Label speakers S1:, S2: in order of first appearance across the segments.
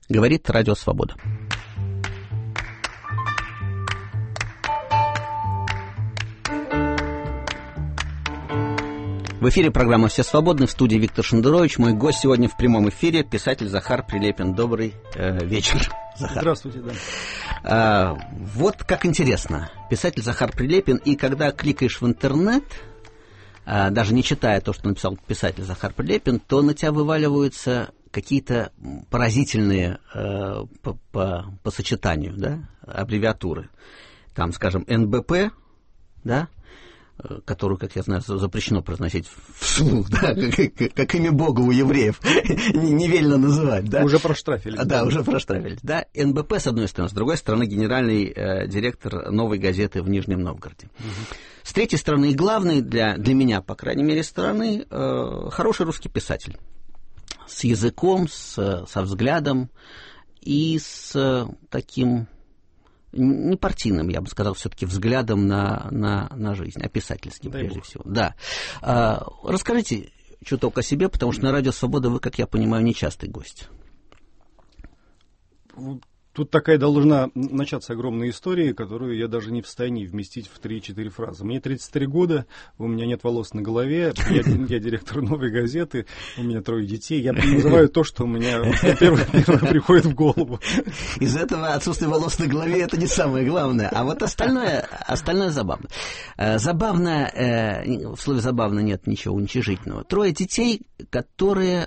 S1: Говорит Радио Свобода. В эфире программа «Все свободны», в студии Виктор Шендерович. Мой гость сегодня в прямом эфире — писатель Захар Прилепин. Добрый вечер, Захар.
S2: Здравствуйте, да.
S1: Вот как интересно. Писатель Захар Прилепин, и когда кликаешь в интернет, даже не читая то, что написал писатель Захар Прилепин, то на тебя вываливаются какие-то поразительные по сочетанию, да, аббревиатуры. Там, скажем, НБП, да, которую, как я знаю, запрещено произносить вслух, да, как имя Бога у евреев, не велено называть, да.
S2: Уже проштрафили.
S1: Да, уже проштрафили, да. НБП, с одной стороны, с другой стороны, генеральный директор «Новой газеты» в Нижнем Новгороде. С третьей стороны, и главной для меня, по крайней мере, стороны, хороший русский писатель. С языком, со взглядом и с таким непартийным, я бы сказал, все-таки взглядом на жизнь, а писательским, прежде всего. Да. Расскажите чуток о себе, потому что на Радио Свобода вы, как я понимаю, нечастый гость.
S2: Тут такая должна начаться огромная история, которую я даже не в состоянии вместить в 3-4 фразы. Мне 33 года, у меня нет волос на голове, я директор «Новой газеты», у меня 3 детей. Я называю то, что у меня первое приходит в голову.
S1: Из этого отсутствие волос на голове — это не самое главное, а вот остальное забавно. Забавно, в слове «забавно» нет ничего уничижительного. 3 детей, которые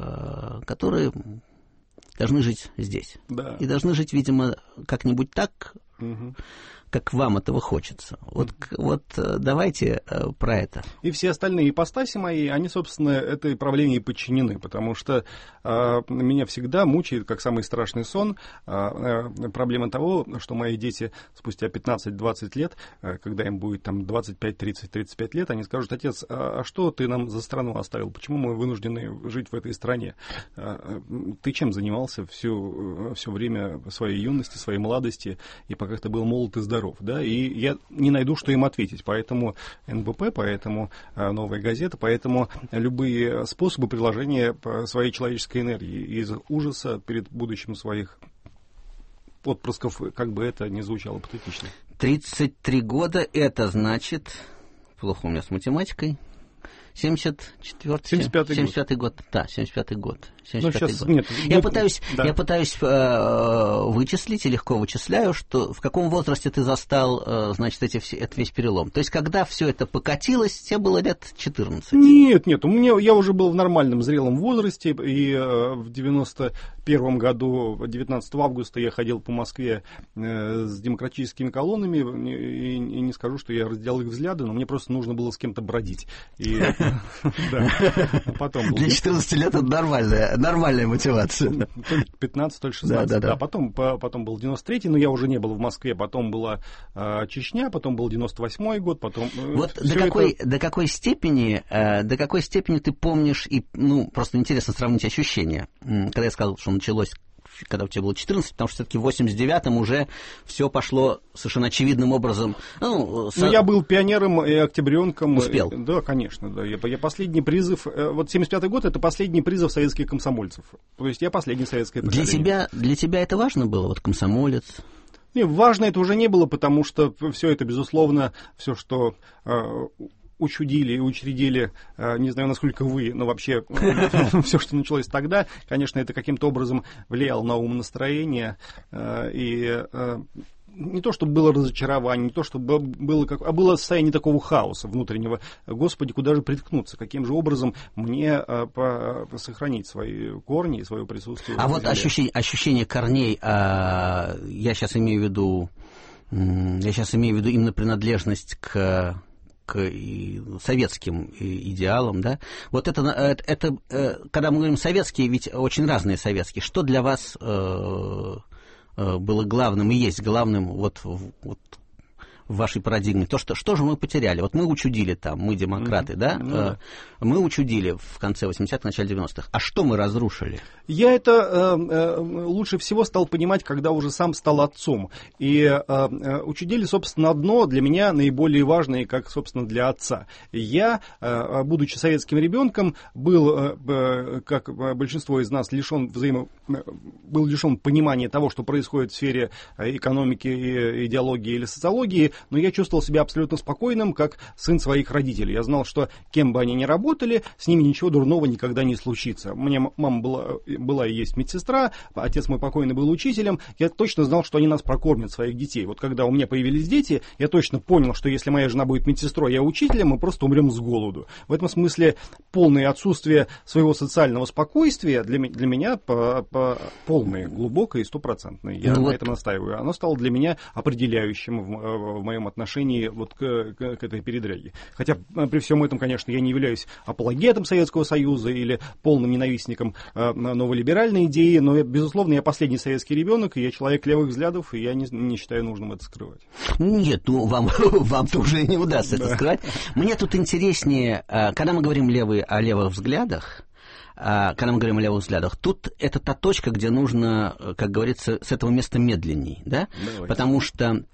S1: должны жить здесь. Да. И должны жить, видимо, как-нибудь так, как вам этого хочется. Вот давайте про это.
S2: И все остальные ипостаси мои, они, собственно, этой проблеме и подчинены, потому что меня всегда мучает, как самый страшный сон, проблема того, что мои дети спустя 15-20 лет, когда им будет там 25, 30, 35 лет, они скажут: отец, а что ты нам за страну оставил? Почему мы вынуждены жить в этой стране? Ты чем занимался все время своей юности, своей молодости, и пока ты был молод и здоров? Да? И я не найду, что им ответить. Поэтому НБП, поэтому «Новая газета», поэтому любые способы приложения своей человеческой энергии из ужаса перед будущим своих отпрысков, как бы это ни звучало патетично.
S1: 33 года, это значит, плохо у меня с математикой, 75-й год. Да, 75-й год. 75-й год. Нет, я пытаюсь вычислить и легко вычисляю, что в каком возрасте ты застал, значит, это весь перелом. То есть, когда все это покатилось, тебе было лет 14?
S2: Нет, я уже был в нормальном зрелом возрасте, и в 91 году, 19 августа, я ходил по Москве с демократическими колоннами, и не скажу, что я разделял их взгляды, но мне просто нужно было с кем-то бродить.
S1: Для 14 лет это нормальная мотивация.
S2: То ли 15, то ли 16. Да, потом был 93-й, но я уже не был в Москве. Потом была Чечня, потом был 98-й год, потом...
S1: Вот до какой степени ты помнишь, и просто интересно сравнить ощущения, когда я сказал, что началось, когда у тебя было 14, потому что все-таки в 89-м уже все пошло совершенно очевидным образом.
S2: Я был пионером и октябренком.
S1: Успел?
S2: Да, конечно. Да. Я последний призыв... Вот 75-й год — это последний призыв советских комсомольцев. То есть я последний советское поколение.
S1: Для тебя это важно было, вот комсомолец?
S2: Не, важно это уже не было, потому что все это, безусловно, все, что... учудили и учредили, не знаю, насколько вы, но вообще все, что началось тогда, конечно, это каким-то образом влияло на умонастроение, и не то, чтобы было разочарование, не то, чтобы было было состояние такого хаоса внутреннего. Господи, куда же приткнуться? Каким же образом мне сохранить свои корни и свое присутствие?
S1: А вот ощущение корней, я сейчас имею в виду именно принадлежность к советским идеалам, да? Вот это, когда мы говорим советские, ведь очень разные советские. Что для вас было главным и есть главным вот в в вашей парадигме, что же мы потеряли? Вот мы учудили там, мы демократы, да? Мы учудили в конце 80-х, начале 90-х. А что мы разрушили?
S2: Я это лучше всего стал понимать, когда уже сам стал отцом. И учудили, собственно, одно для меня наиболее важное, как, собственно, для отца. Я, будучи советским ребенком, был, как большинство из нас, был лишен понимания того, что происходит в сфере экономики, идеологии или социологии, но я чувствовал себя абсолютно спокойным, как сын своих родителей. Я знал, что кем бы они ни работали, с ними ничего дурного никогда не случится. У меня мама была и есть медсестра, отец мой покойный был учителем. Я точно знал, что они нас прокормят, своих детей. Вот когда у меня появились дети, я точно понял, что если моя жена будет медсестрой, я учителем, мы просто умрем с голоду. В этом смысле полное отсутствие своего социального спокойствия для меня полное, глубокое и стопроцентное. Я на этом настаиваю. Оно стало для меня определяющим в моем отношении вот к этой передряге. Хотя при всем этом, конечно, я не являюсь апологетом Советского Союза или полным ненавистником новолиберальной идеи, но, безусловно, я последний советский ребенок, и я человек левых взглядов, и я не считаю нужным это скрывать.
S1: Нет, вам-то уже не удастся это скрывать. Мне тут интереснее, когда мы говорим о левых взглядах, тут это та точка, где нужно, как говорится, с этого места медленней, да?
S2: Давайте.
S1: Потому что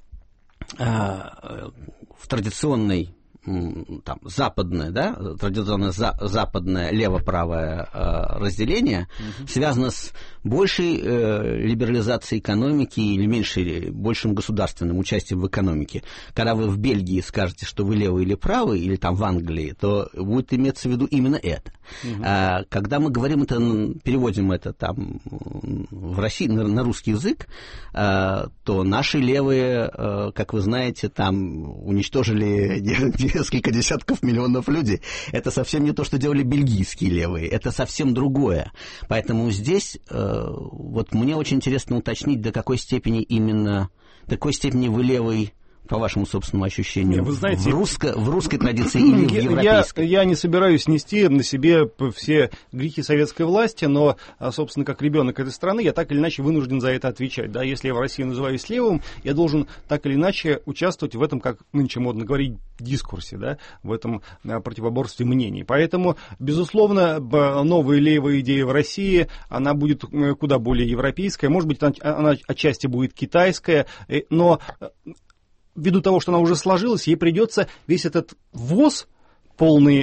S1: в традиционной западное, да, традиционное западное лево-правое разделение связано с большей либерализацией экономики или большим государственным участием в экономике. Когда вы в Бельгии скажете, что вы левый или правый, или там в Англии, то будет иметься в виду именно это. Когда мы говорим это, переводим это там в России на русский язык, то наши левые, как вы знаете, там уничтожили несколько десятков миллионов людей. Это совсем не то, что делали бельгийские левые. Это совсем другое. Поэтому здесь вот мне очень интересно уточнить, до какой степени вы левый, по вашему собственному ощущению,
S2: вы знаете,
S1: в русской традиции или в европейской?
S2: Я не собираюсь нести на себе все грехи советской власти, но, собственно, как ребенок этой страны, я так или иначе вынужден за это отвечать. Да? Если я в России называюсь левым, я должен так или иначе участвовать в этом, как нынче модно говорить, дискурсе, да? В этом противоборстве мнений. Поэтому, безусловно, новая левая идея в России, она будет куда более европейская, может быть, она отчасти будет китайская, но ввиду того, что она уже сложилась, ей придется весь этот ввоз, полный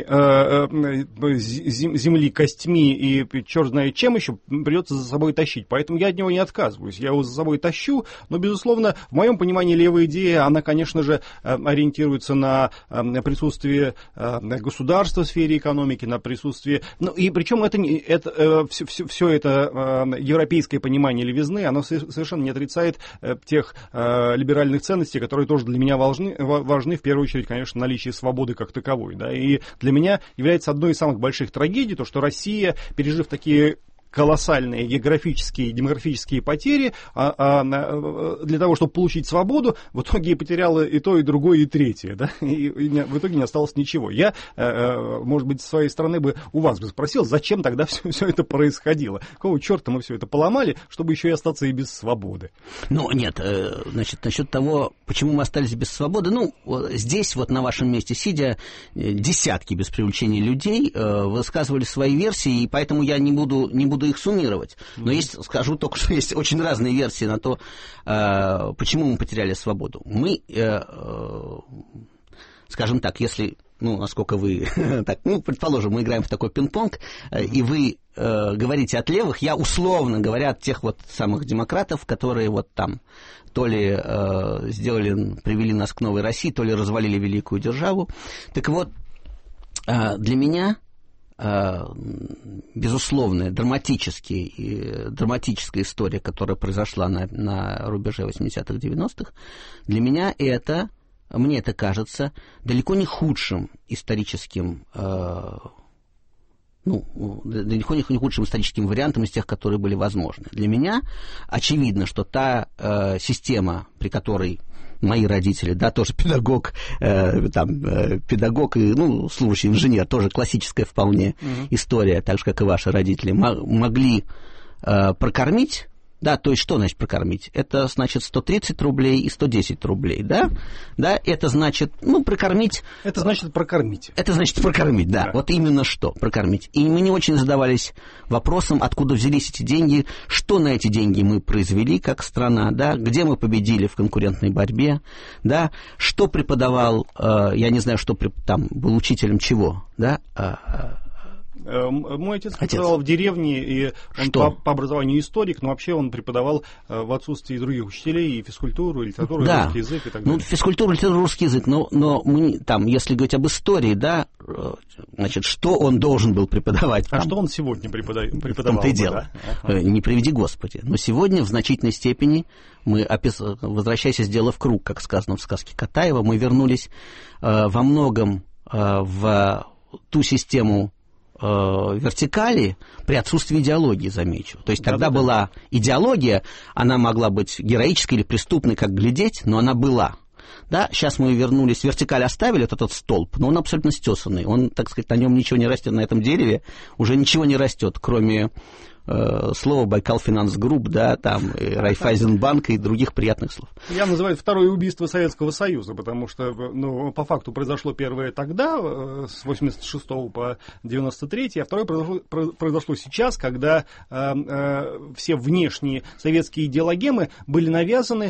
S2: земли костьми и черт знает чем еще, придется за собой тащить. Поэтому я от него не отказываюсь. Я его за собой тащу, но, безусловно, в моем понимании левая идея, она, конечно же, ориентируется на присутствие государства в сфере экономики, на присутствие... Ну, и причем все это европейское понимание левизны, оно совершенно не отрицает тех либеральных ценностей, которые тоже для меня важны, в первую очередь, конечно, наличие свободы как таковой, да. И для меня является одной из самых больших трагедий то, что Россия, пережив такие колоссальные географические и демографические потери, для того, чтобы получить свободу, в итоге потеряла и то, и другое, и третье, да? И в итоге не осталось ничего. Я, может быть, с своей стороны бы у вас бы спросил, зачем тогда все это происходило? Какого черта мы все это поломали, чтобы еще и остаться и без свободы?
S1: Ну, нет, значит, насчет того, почему мы остались без свободы, здесь вот на вашем месте сидя, десятки, без привлечения людей, высказывали свои версии, и поэтому я не буду их суммировать. Но скажу только, что есть очень разные версии на то, почему мы потеряли свободу. Мы, скажем так, если, насколько вы... предположим, мы играем в такой пинг-понг, и вы говорите от левых, я условно говоря от тех вот самых демократов, которые вот там то ли привели нас к новой России, то ли развалили великую державу. Так вот, для меня... безусловная драматическая история, которая произошла на рубеже 80-х, 90-х, для меня мне это кажется далеко не худшим историческим далеко не худшим историческим вариантом из тех, которые были возможны. Для меня очевидно, что та система, при которой мои родители, да, тоже педагог и, служащий инженер, тоже классическая вполне история, так же, как и ваши родители, могли прокормить Да, то есть что значит прокормить? Это значит 130 рублей и 110 рублей, да? Да, это значит, прокормить...
S2: Это значит прокормить.
S1: Это значит прокормить, да. Вот именно что прокормить. И мы не очень задавались вопросом, откуда взялись эти деньги, что на эти деньги мы произвели как страна, да, где мы победили в конкурентной борьбе, да, что преподавал, я не знаю, что там был учителем чего, да,
S2: Мой отец преподавал в деревне, и он по образованию историк, но вообще он преподавал в отсутствии других учителей и физкультуру, и литературу, и русский язык и так далее.
S1: Физкультура, литература, русский язык, но мы, там, если говорить об истории, да, значит, что он должен был преподавать?
S2: А что он сегодня преподавал? В
S1: том-то и дело. Да? Не приведи Господи. Но сегодня в значительной степени мы, возвращаясь из дела в круг, как сказано в сказке Катаева, мы вернулись во многом в ту систему вертикали при отсутствии идеологии, замечу. То есть тогда была идеология, она могла быть героической или преступной, как глядеть, но она была. Да, сейчас мы вернулись, вертикаль оставили, этот столб, но он абсолютно стесанный. Он, так сказать, на нем ничего не растет, на этом дереве уже ничего не растет, кроме слова Байкал Финанс Групп, да, там, Райфайзенбанк и других приятных слов.
S2: Я называю второе убийство Советского Союза, потому что, по факту произошло первое тогда, с 86 по 93, а второе произошло сейчас, когда все внешние советские идеологемы были навязаны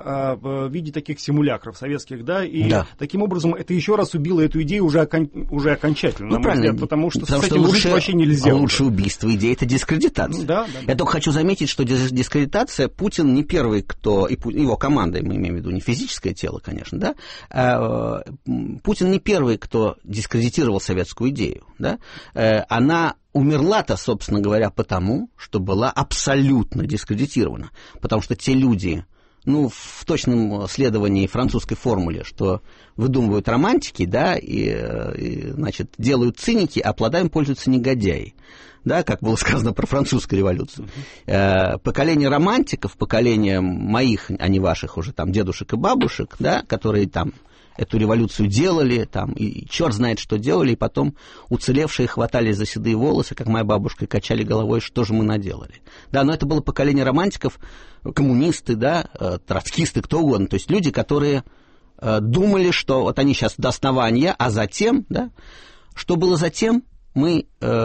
S2: в виде таких симулякров советских, да, и таким образом это еще раз убило эту идею уже окончательно, на мой взгляд, потому что с этим жить вообще нельзя.
S1: Лучше убийство идеи — это дискредитация. Я только хочу заметить, что дискредитация, Путин не первый, кто, и его команда, мы имеем в виду не физическое тело, конечно, да, Путин не первый, кто дискредитировал советскую идею, да, она умерла-то, собственно говоря, потому, что была абсолютно дискредитирована, потому что те люди, в точном следовании французской формуле, что выдумывают романтики, да, и значит, делают циники, а плодами пользуются негодяи. Да, как было сказано про французскую революцию. Поколение романтиков, поколение моих, а не ваших уже там дедушек и бабушек, да, которые там эту революцию делали, там, и черт знает, что делали, и потом уцелевшие хватались за седые волосы, как моя бабушка, и качали головой, что же мы наделали. Да, но это было поколение романтиков, коммунисты, да, троцкисты, кто угодно, то есть люди, которые думали, что вот они сейчас до основания, а затем, да, что было затем, мы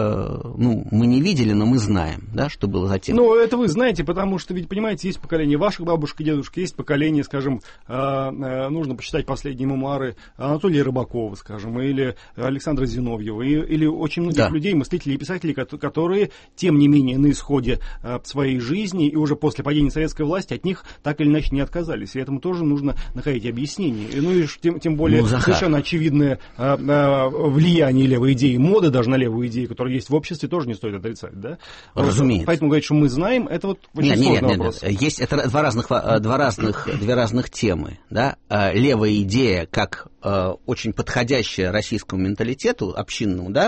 S1: не видели, но мы знаем, да, что было затем.
S2: Это вы знаете, потому что, ведь, понимаете, есть поколение ваших бабушек и дедушек, есть поколение, скажем, нужно почитать последние мемуары Анатолия Рыбакова, скажем, или Александра Зиновьева, или очень многих людей, мыслителей и писателей, которые, тем не менее, на исходе своей жизни и уже после падения советской власти от них так или иначе не отказались. И этому тоже нужно находить объяснение. И тем более совершенно очевидное влияние левой идеи, моды даже на левую идею, которая есть в обществе, тоже не стоит отрицать, да?
S1: Разумеется.
S2: Поэтому говорить, что мы знаем, это вот очень сложный вопрос.
S1: Есть это две разных темы, да? Левая идея как очень подходящая российскому менталитету общинному, да,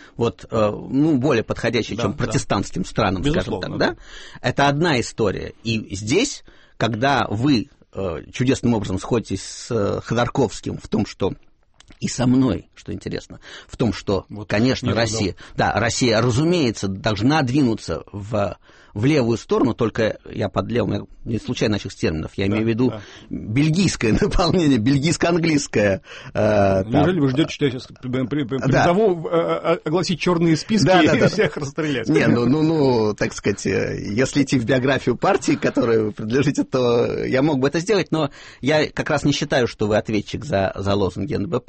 S1: более подходящая, чем протестантским странам, скажем так, да? Это одна история. И здесь, когда вы чудесным образом сходитесь с Ходорковским в том, что и со мной, что интересно, в том, что, конечно, Россия, разумеется, должна двинуться в левую сторону, только я под левым, я не случайно начал с терминов, я имею в виду бельгийское наполнение, бельгийско-английское.
S2: Неужели вы ждете, что я сейчас призову огласить черные списки и всех расстрелять?
S1: Так сказать, если идти в биографию партии, которой вы принадлежите, то я мог бы это сделать, но я как раз не считаю, что вы ответчик за лозунги НБП.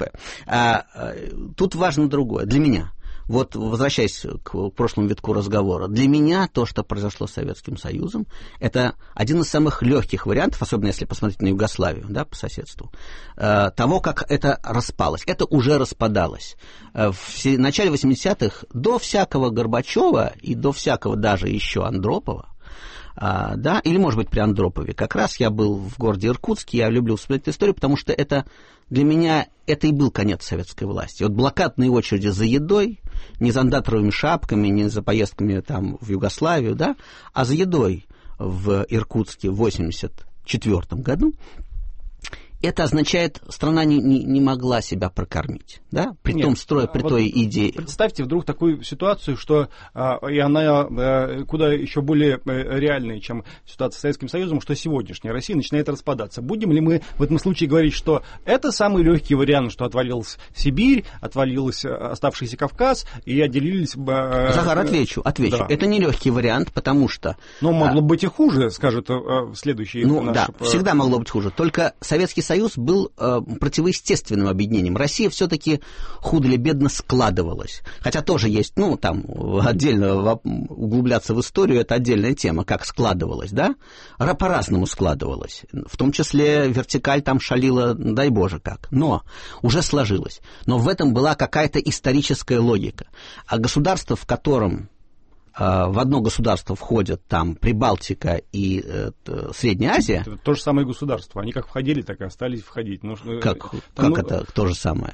S1: Тут важно другое, для меня. Возвращаясь к прошлому витку разговора, для меня то, что произошло с Советским Союзом, это один из самых легких вариантов, особенно если посмотреть на Югославию, да, по соседству, того, как это распалось. Это уже распадалось. В начале 80-х до всякого Горбачева и до всякого даже еще Андропова, да, или, может быть, при Андропове. Как раз я был в городе Иркутске, я люблю вспоминать эту историю, потому что это для меня это и был конец советской власти. Блокадные очереди за едой, не за андатровыми шапками, не за поездками там в Югославию, да, а за едой в Иркутске в 1984 году. это означает, страна не могла себя прокормить, да? При том, строя при той идее.
S2: Представьте вдруг такую ситуацию, что и она куда еще более реальная, чем ситуация с Советским Союзом, что сегодняшняя Россия начинает распадаться. Будем ли мы в этом случае говорить, что это самый легкий вариант, что отвалилась Сибирь, отвалилась оставшийся Кавказ, и отделились...
S1: Захар, отвечу. Да. Это не легкий вариант, потому что...
S2: Но могло быть и хуже, скажет следующий наш...
S1: Да, всегда могло быть хуже. Только Советский Союз был противоестественным объединением. Россия все-таки худо или бедно складывалась. Хотя тоже есть, там отдельно углубляться в историю, это отдельная тема, как складывалась, да? По-разному складывалась. В том числе вертикаль там шалила, дай Боже как. Но уже сложилось. Но в этом была какая-то историческая логика. А государство, в котором в одно государство входят там Прибалтика и Средняя Азия.
S2: Это то же самое государство. Они как входили, так и остались входить.
S1: Как это то же самое?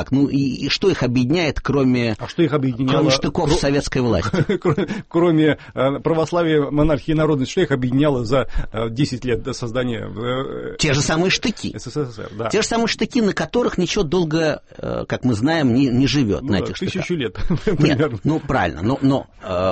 S1: И что их объединяет, кроме,
S2: что их объединяло,
S1: кроме штыков советской власти?
S2: Кроме православия, монархии и народности, что их объединяло за 10 лет до создания...
S1: Те же самые штыки.
S2: СССР, да.
S1: Те же самые штыки, на которых ничего долго, как мы знаем, не живет. На этих штыках.
S2: 1000 лет.
S1: Нет, правильно, но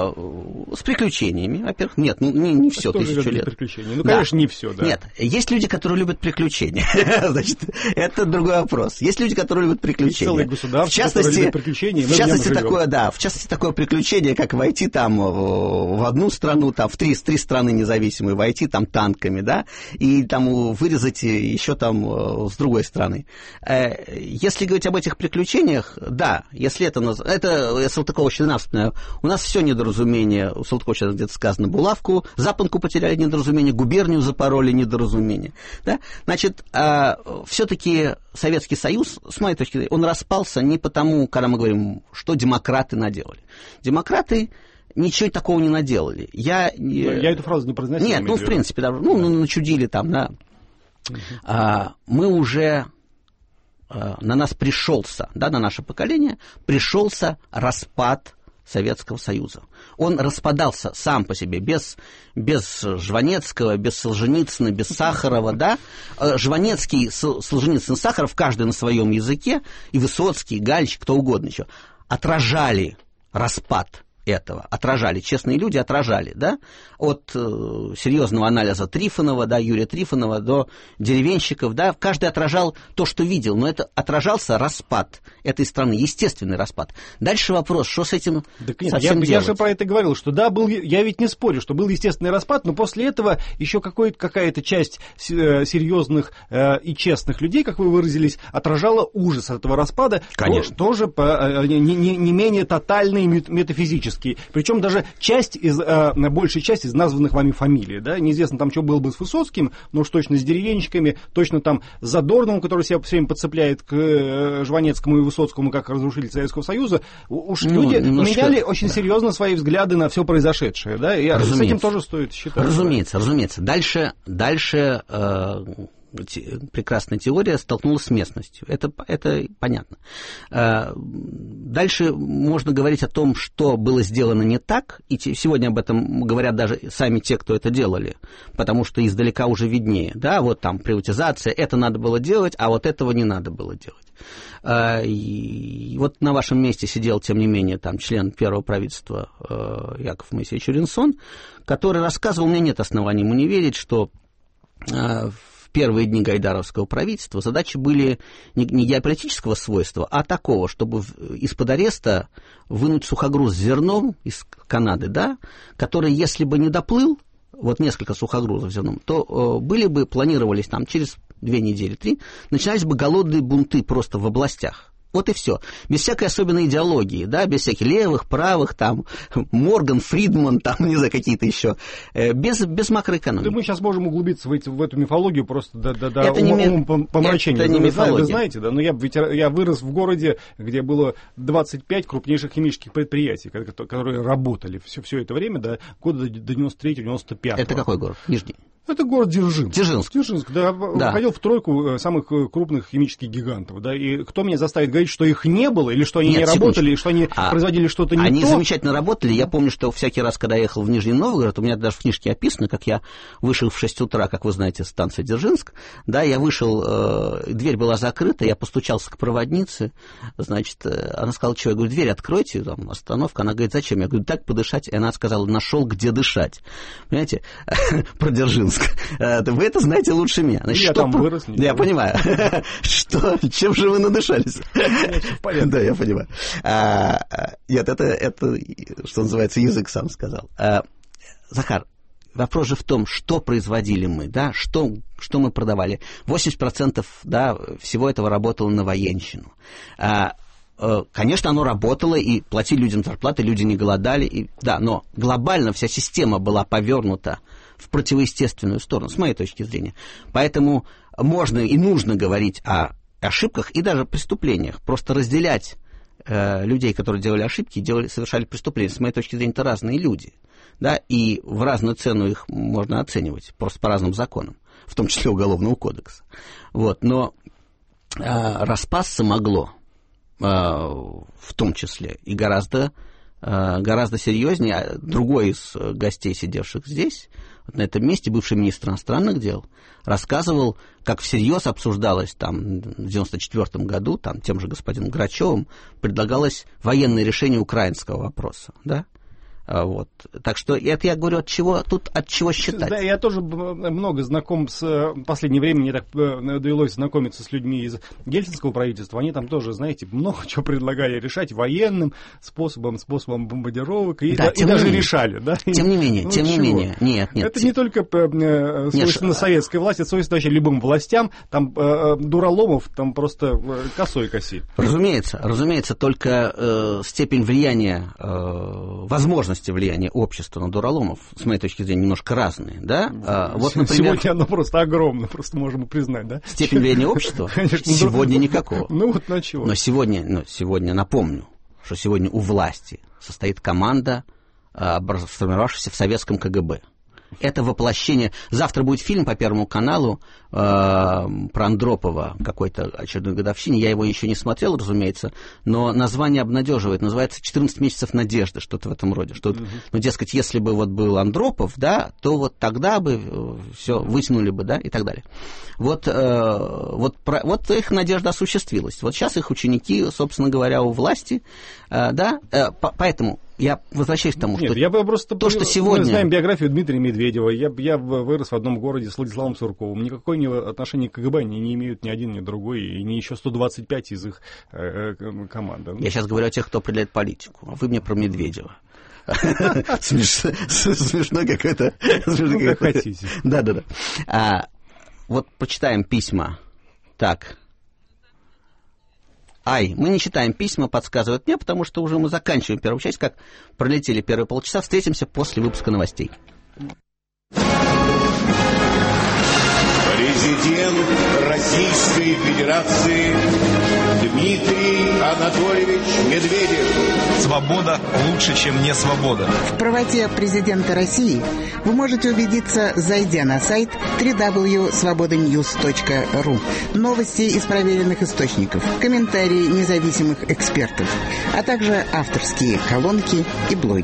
S1: с приключениями, во-первых. Нет, не все 1000 лет.
S2: Приключения? Конечно, не все, да.
S1: Нет, есть люди, которые любят приключения. Значит, это другой вопрос. Есть люди, которые любят приключения.
S2: Целое государство, которые любят приключения,
S1: в частности, такое приключение, как войти там в одну страну, там в три страны независимые, войти там танками, да, и там вырезать еще там с другой стороны. Если говорить об этих приключениях, да, если это Салтыкова-Щедрина вспоминаю, у нас все недоразумение. У Салтыкова где-то сказано булавку, запонку потеряли недоразумение, губернию запороли недоразумение. Да? Значит, все-таки Советский Союз, с моей точки зрения, он распался не потому, когда мы говорим, что демократы наделали. Демократы ничего такого не наделали. Я
S2: эту фразу не произносил.
S1: Нет, в принципе, да, начудили там, да. Мы уже... на нас пришелся, да, на наше поколение, пришелся распад Советского Союза. Он распадался сам по себе, без Жванецкого, без Солженицына, без Сахарова, да. Жванецкий, Солженицын, Сахаров, каждый на своем языке, и Высоцкий, и Галич, кто угодно еще, отражали распад этого, честные люди отражали, да, от серьезного анализа Трифонова, да, Юрия Трифонова до деревенщиков, да, каждый отражал то, что видел, но это отражался распад этой страны, естественный распад. Дальше вопрос, что с этим делать?
S2: Я же про это говорил, что да, я ведь не спорю, что был естественный распад, но после этого еще какая-то часть серьезных и честных людей, как вы выразились, отражала ужас этого распада.
S1: Конечно.
S2: Тоже не менее тотальный метафизический. Причем даже большая часть из названных вами фамилий. Да? Неизвестно, там, что было бы с Высоцким, но уж точно с деревенщиками, точно там с Задорновым, который себя все время подцепляет к Жванецкому и Высоцкому как разрушитель Советского Союза. Уж люди поменяли очень серьезно свои взгляды на все произошедшее. Да? И с этим тоже стоит считать.
S1: Разумеется. Дальше прекрасная теория столкнулась с местностью. Это понятно. Дальше можно говорить о том, что было сделано не так, и сегодня об этом говорят даже сами те, кто это делали, потому что издалека уже виднее. Да, вот там приватизация, это надо было делать, а вот этого не надо было делать. И вот на вашем месте сидел, тем не менее, там член первого правительства Яков Моисеевич Уренсон, который рассказывал, у меня нет оснований ему не верить, что в первые дни гайдаровского правительства задачи были не геополитического свойства, а такого, чтобы из-под ареста вынуть сухогруз с зерном из Канады, да, который, если бы не доплыл, вот несколько сухогрузов с зерном, то планировались там через 2 недели, 3, начинались бы голодные бунты просто в областях. Вот и все. Без всякой особенной идеологии, да, без всяких левых, правых, там, Морган, Фридман, там, не знаю, какие-то еще. Без макроэкономики.
S2: Да мы сейчас можем углубиться в эту мифологию просто до
S1: помрачения. Это не мифология.
S2: Вы знаете, да, но я вырос в городе, где было 25 крупнейших химических предприятий, которые работали все это время, до года до 93-95.
S1: Это какой город? Нижний?
S2: Это город Дзержинск.
S1: Дзержинск,
S2: да.
S1: Да.
S2: Входил в тройку самых крупных химических гигантов. Да, и кто меня заставит говорить, что их не было, или что они не работали, или что они производили что-то не то?
S1: Они замечательно работали. Я помню, что всякий раз, когда я ехал в Нижний Новгород, у меня даже в книжке описано, как я вышел в 6 утра, как вы знаете, станция Дзержинск. Да, я вышел, дверь была закрыта, я постучался к проводнице. Значит, она сказала, что? Я говорю, дверь откройте, там, остановка. Она говорит, зачем? Я говорю, так подышать. И она сказала, нашел, где дышать. Понимаете, про Дзержинск. Вы это знаете лучше меня. Значит,
S2: я там вырос.
S1: Я понимаю. Что? Чем же вы надышались? Да, я понимаю. Нет, это, что называется, язык сам сказал. Захар, вопрос же в том, что производили мы, да, что мы продавали. 80% да, всего этого работало на военщину. Конечно, оно работало, и платили людям зарплаты, люди не голодали, да, но глобально вся система была повернута в противоестественную сторону, с моей точки зрения. Поэтому можно и нужно говорить о ошибках и даже преступлениях, просто разделять людей, которые делали ошибки и совершали преступления. С моей точки зрения, это разные люди. Да, и в разную цену их можно оценивать, просто по разным законам, в том числе Уголовного кодекса. Вот, но распасться могло, в том числе, и гораздо серьезнее. Другой из гостей, сидевших здесь, вот на этом месте, бывший министр иностранных дел, рассказывал, как всерьез обсуждалось там, в 1994 году там, тем же господином Грачевым, предлагалось военное решение украинского вопроса. Да? Вот. Так что это я говорю, от чего считать.
S2: Да, я тоже много знаком в последнее время, мне так довелось знакомиться с людьми из ельцинского правительства. Они там тоже, знаете, много чего предлагали решать военным способом бомбардировок, и даже решали. Да?
S1: Тем не менее, нет.
S2: Это не только свойственно советской власти, это свойственно вообще любым властям. Там дураломов там просто косой коси.
S1: Разумеется, только степень влияния, возможности влияния общества на дураломов, с моей точки зрения, немножко разные, да? Вот, например,
S2: сегодня оно просто огромно, просто можем признать, да?
S1: Степень влияния общества? Конечно, сегодня никакого.
S2: Ну вот на чего?
S1: Но сегодня напомню, что сегодня у власти состоит команда, сформировавшаяся в советском КГБ. Это воплощение. Завтра будет фильм по Первому каналу про Андропова, какой-то очередной годовщине. Я его еще не смотрел, разумеется, но название обнадеживает. Называется «14 месяцев надежды», что-то в этом роде. Что, ну, дескать, если бы вот был Андропов, да, то вот тогда бы все вытянули бы, да, и так далее. Вот их надежда осуществилась. Вот сейчас их ученики, собственно говоря, у власти, да, поэтому я возвращаюсь к тому, что...
S2: Нет, я бы просто...
S1: что сегодня...
S2: Мы знаем биографию Дмитрия Медведева. Я вырос в одном городе с Владиславом Сурковым. Никакого отношения к КГБ не имеют ни один, ни другой, и ни еще 125 из их команды.
S1: Я сейчас говорю о тех, кто определяет политику, а вы мне про Медведева. Смешно как это.
S2: Как хотите.
S1: Да. Вот почитаем письма. Так... мы не читаем письма, подсказывают мне, потому что уже мы заканчиваем первую часть, как пролетели первые полчаса. Встретимся после выпуска новостей.
S3: Президент Российской Федерации Дмитрий Анатольевич Медведев.
S4: Свобода лучше, чем не свобода.
S5: В правоте президента России вы можете убедиться, зайдя на сайт www.svobodanews.ru. Новости из проверенных источников, комментарии независимых экспертов, а также авторские колонки и блоги.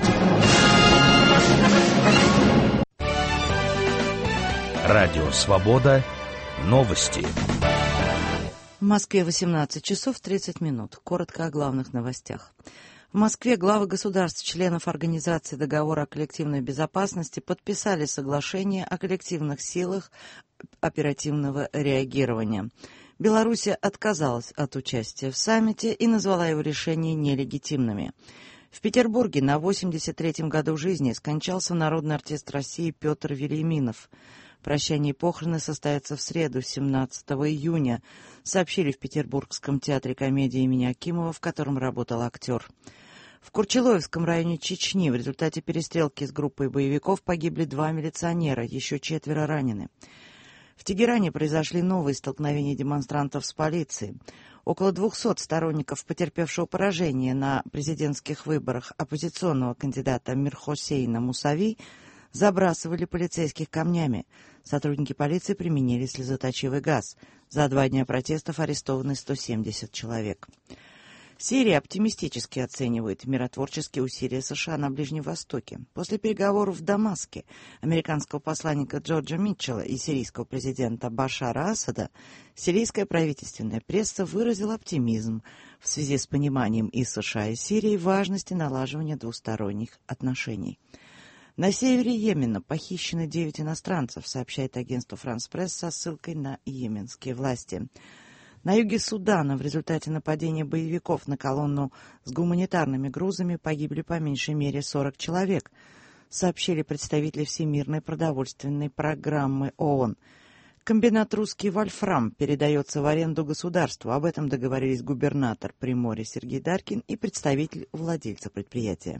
S6: Радио «Свобода». Новости.
S7: В Москве 18 часов 30 минут. Коротко о главных новостях. В Москве главы государств, членов Организации договора о коллективной безопасности, подписали соглашение о коллективных силах оперативного реагирования. Белоруссия отказалась от участия в саммите и назвала его решения нелегитимными. В Петербурге на 83-м году жизни скончался народный артист России Петр Велиминов. Прощание и похороны состоятся в среду, 17 июня, сообщили в Петербургском театре комедии имени Акимова, в котором работал актер. В Курчелоевском районе Чечни в результате перестрелки с группой боевиков погибли 2 милиционера, еще 4 ранены. В Тегеране произошли новые столкновения демонстрантов с полицией. Около 200 сторонников потерпевшего поражение на президентских выборах оппозиционного кандидата Мирхосейна Мусави забрасывали полицейских камнями. Сотрудники полиции применили слезоточивый газ. За 2 дня протестов арестованы 170 человек. Сирия оптимистически оценивает миротворческие усилия США на Ближнем Востоке. После переговоров в Дамаске американского посланника Джорджа Митчелла и сирийского президента Башара Асада сирийская правительственная пресса выразила оптимизм в связи с пониманием и США, и Сирии важности налаживания двусторонних отношений. На севере Йемена похищены 9 иностранцев, сообщает агентство «Франс Пресс» со ссылкой на йеменские власти. На юге Судана в результате нападения боевиков на колонну с гуманитарными грузами погибли по меньшей мере 40 человек, сообщили представители Всемирной продовольственной программы ООН. Комбинат «Русский Вольфрам» передается в аренду государству. Об этом договорились губернатор Приморья Сергей Даркин и представитель владельца предприятия.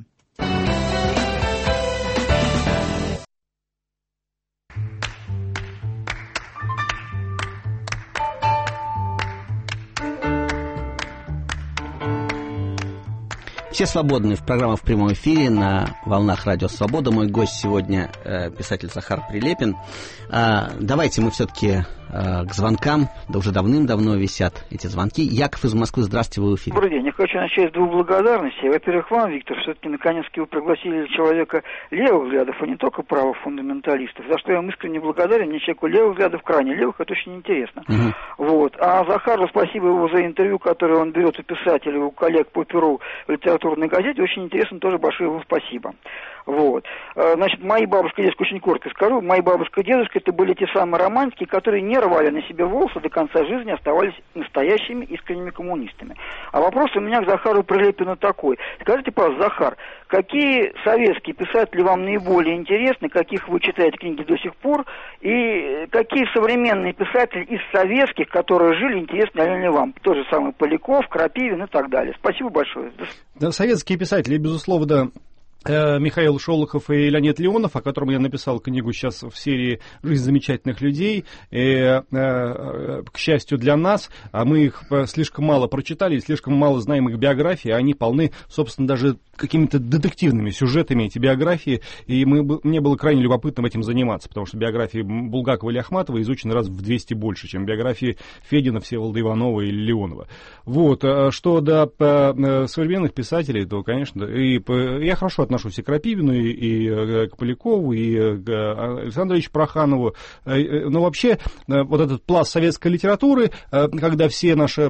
S1: Все свободны в программах в прямом эфире на волнах Радио Свобода. Мой гость сегодня писатель Захар Прилепин. Давайте мы все-таки к звонкам. Да уже давным-давно висят эти звонки. Яков из Москвы, здравствуйте, вы в эфире.
S8: Добрый день. Я хочу начать с 2 благодарностей. Во-первых, вам, Виктор, все-таки наконец-таки вы пригласили человека левых взглядов, а не только правых фундаменталистов, за что я вам искренне благодарен. Мне человеку левых взглядов, крайне левых, это очень интересно. Вот. А Захару спасибо его за интервью, которое он берет у писателей, у коллег по Перу в литературной газете. Очень интересно, тоже большое ему спасибо. Вот. Значит, мои бабушка и дедушка, очень коротко скажу, мои бабушка и дедушка это были те самые романтики, которые не рвали на себе волосы, до конца жизни оставались настоящими искренними коммунистами. А вопрос у меня к Захару Прилепину такой. Скажите, пожалуйста, Захар, какие советские писатели вам наиболее интересны, каких вы читаете книги до сих пор, и какие современные писатели из советских, которые жили, интересны ли вам? Тот же самый Поляков, Крапивин и так далее. Спасибо большое.
S2: Да, советские писатели, безусловно, Михаил Шолохов и Леонид Леонов, о котором я написал книгу сейчас в серии «Жизнь замечательных людей». И, к счастью для нас, мы их слишком мало прочитали, слишком мало знаем их биографии, они полны, собственно, даже какими-то детективными сюжетами эти биографии, и мне было крайне любопытно этим заниматься, потому что биографии Булгакова или Ахматова изучены раз в 200 больше, чем биографии Федина, Всеволода Иванова или Леонова. Вот. Что до современных писателей, то, конечно, и я хорошо отношусь и к Крапивину, и к Полякову, и к Александру Ильичу Проханову. Но вообще вот этот пласт советской литературы, когда вся наша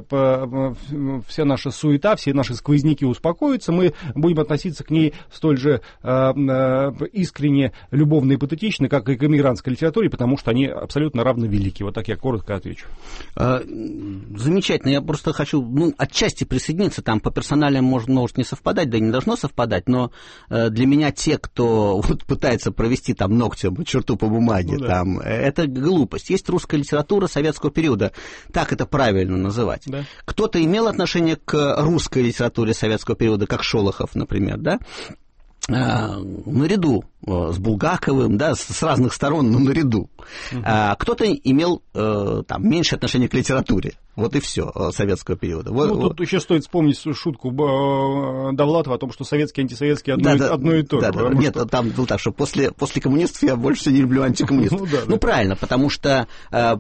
S2: суета, все наши сквозняки успокоятся, мы будем относиться к ней столь же искренне, любовно и патетично, как и к эмигрантской литературе, потому что они абсолютно равновелики. Вот так я коротко отвечу.
S1: Замечательно. Я просто хочу отчасти присоединиться. Там по персоналиям может не совпадать, да и не должно совпадать, но для меня те, кто пытается провести там ногтем черту по бумаге, там, это глупость. Есть русская литература советского периода. Так это правильно называть. Да. Кто-то имел отношение к русской литературе советского периода, как Шолохов, например, да? Наряду с Булгаковым, да, с разных сторон, но наряду. Кто-то имел там меньше отношения к литературе. Вот и все советского периода.
S2: Тут еще стоит вспомнить шутку Довлатова о том, что советский и антисоветский одно и то же.
S1: Нет, там было так, что после коммунистов я больше всего не люблю антикоммунистов. Правильно, потому что,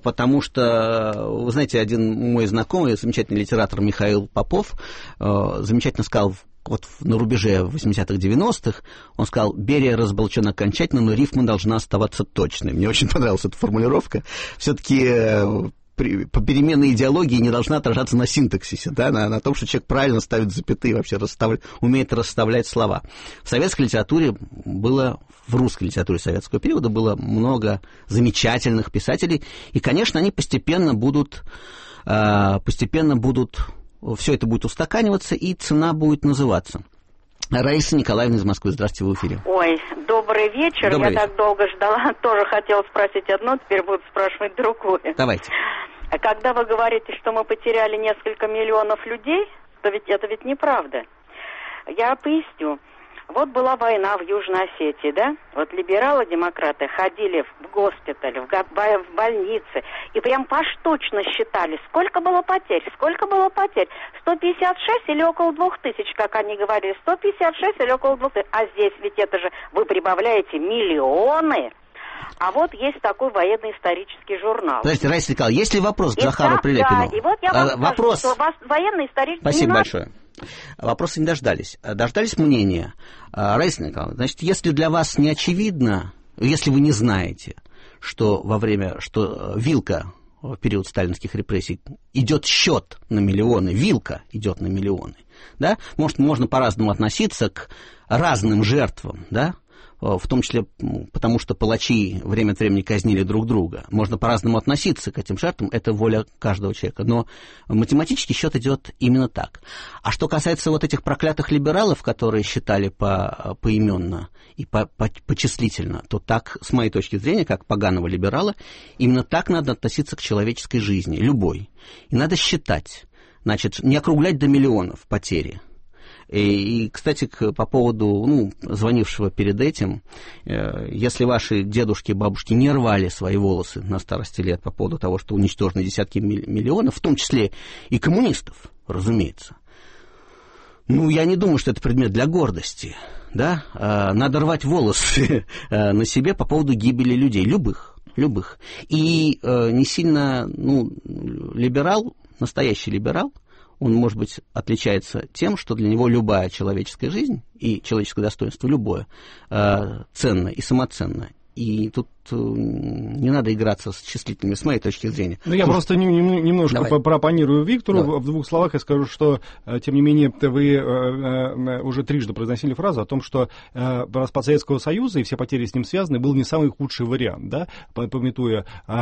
S1: вы знаете, один мой знакомый, замечательный литератор Михаил Попов, замечательно сказал, вот на рубеже 80-х, 90-х, он сказал: Берия разболчен окончательно, но рифма должна оставаться точной. Мне очень понравилась эта формулировка. Все-таки перемена идеологии не должна отражаться на синтаксисе, да, на том, что человек правильно ставит запятые, вообще умеет расставлять слова. В советской литературе было, в русской литературе советского периода было много замечательных писателей, и, конечно, они постепенно будут все это будет устаканиваться, и цена будет называться. Раиса Николаевна из Москвы, здравствуйте, вы в эфире.
S9: Ой, добрый вечер.
S1: Добрый вечер.
S9: Так долго ждала, тоже хотела спросить одно, теперь буду спрашивать другое.
S1: Давайте.
S9: Когда вы говорите, что мы потеряли несколько миллионов людей, то это ведь неправда. Я поясню. Вот была война в Южной Осетии, да? Вот либералы-демократы ходили в госпиталь, в больницы, и прям поштучно считали, сколько было потерь. 156 или около 2000, как они говорили, 156 или около 2000. А здесь ведь это же, вы прибавляете миллионы. А вот есть такой военно-исторический журнал.
S1: Подождите, Раиса Николаевна, есть ли вопрос к Захару Прилепину?
S9: Да, и вот я вам
S1: вопрос...
S9: скажу, что у вас военно-исторический...
S1: Спасибо большое. Вопросы не дождались. Дождались мнения. Раиса Николаевна, значит, если для вас не очевидно, если вы не знаете, что вилка в период сталинских репрессий идет счет на миллионы, вилка идет на миллионы, да, может, можно по-разному относиться к разным жертвам, да, в том числе потому, что палачи время от времени казнили друг друга. Можно по-разному относиться к этим жертвам, это воля каждого человека, но математический счет идет именно так. А что касается вот этих проклятых либералов, которые считали поименно и почислительно, то так, с моей точки зрения, как поганого либерала, именно так надо относиться к человеческой жизни, любой. И надо считать, значит, не округлять до миллионов потери. И, кстати, по поводу звонившего перед этим, если ваши дедушки и бабушки не рвали свои волосы на старости лет по поводу того, что уничтожены десятки миллионов, в том числе и коммунистов, разумеется, я не думаю, что это предмет для гордости, да? Надо рвать волосы на себе по поводу гибели людей, любых. И не сильно, либерал, настоящий либерал, он, может быть, отличается тем, что для него любая человеческая жизнь и человеческое достоинство, любое, ценно и самоценно. И тут не надо играться с числительными, с моей точки зрения.
S2: Я просто немножко проопонирую Виктору.
S1: Давай.
S2: В двух словах я скажу, что, тем не менее, вы уже трижды произносили фразу о том, что распад Советского Союза и все потери с ним связаны был не самый худший вариант, да, памятуя